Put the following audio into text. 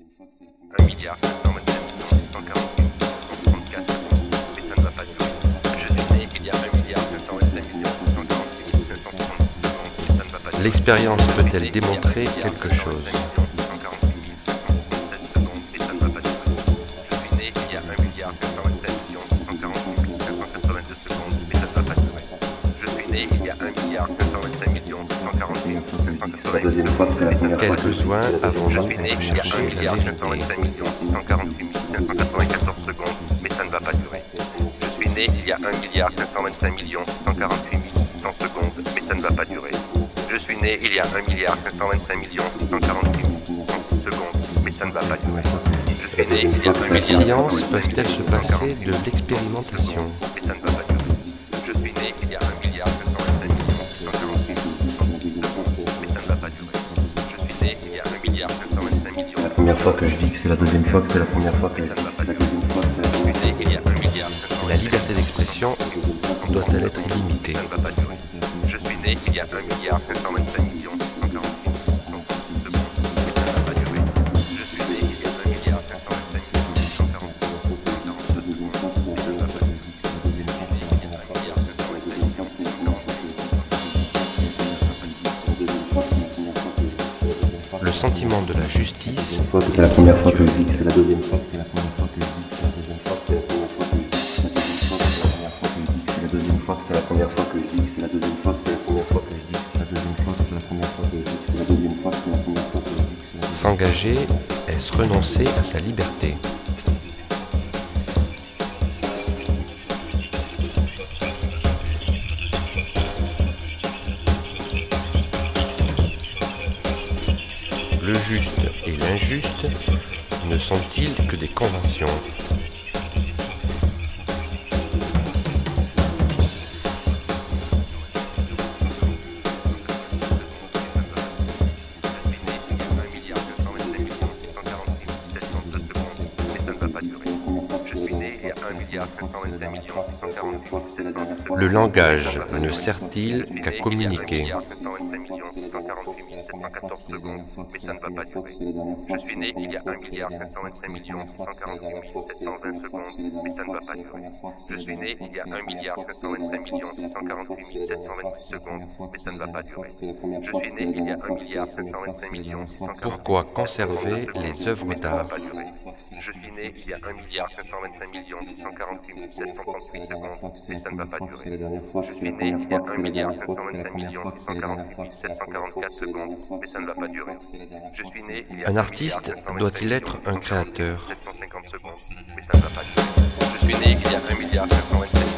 1 milliard 527 148 134 mais ça ne va pas durer. Je suis né il y a 1 milliard 525 146 532 ça ne va pas durer. L'expérience peut-elle démontrer quelque chose? Quel besoin avons-nous pour chercher la vérité? 548 594 secondes, mais ça ne va pas durer. Je suis né il y a 1 milliard 525 648 600 secondes, mais ça ne va pas durer. Je suis né il y a 1 milliard 525 648 600 secondes, mais ça ne va pas durer. Je suis né il y a 1 Les milliard. sciences peuvent-elles se passer de l'expérimentation? Mais ça ne va pas durer. Je suis né il y a 1 milliard 525 648 secondes, mais ça ne va pas durer. Je suis né il y a 1 milliard 525 millions. La première fois que je dis que c'est la deuxième fois que c'est la première fois que Ça ne va pas durer. Je suis né il y a 1 milliard 525 La liberté d'expression doit-elle être limitée? ça ne va pas durer. Je suis né il y a 1 milliard 525 millions 646 secondes, mais ça ne va pas durer. Je suis né il y a 1 milliard 525 millions 646 Le sentiment de la justice c'est la première fois que je dis que c'est la deuxième fois que c'est la première fois que je dis que c'est la deuxième fois que c'est la deuxième fois que c'est la première fois que je dis que c'est la deuxième fois que c'est la première fois que je dis que c'est la deuxième fois que c'est la première fois que je dis que c'est la deuxième fois que c'est la première fois que je dis que c'est la deuxième fois. s'engager, est-ce renoncer à sa liberté? Le juste et l'injuste ne sont-ils que des conventions? Le langage ne sert-il qu'à communiquer? Mais ça ne va pas durer. Je suis né il y a 1 milliard 525 148 720 secondes, mais ça ne va pas durer. Je suis né il y a 1 milliard 525 648 726 secondes, mais ça ne va pas durer. Je suis né il y a 1 milliard 525 648. Pourquoi conserver les œuvres d'art? Je suis né il y a 1 milliard 525 648 738 secondes, mais ça ne va pas durer. Je suis né il y a 1 milliard 525 648 744 secondes, mais ça ne va pas durer. Je suis né il y a Un artiste doit-il être un créateur? 750 secondes, mais ça ne va pas durer. Je suis né il y a 1 milliard 525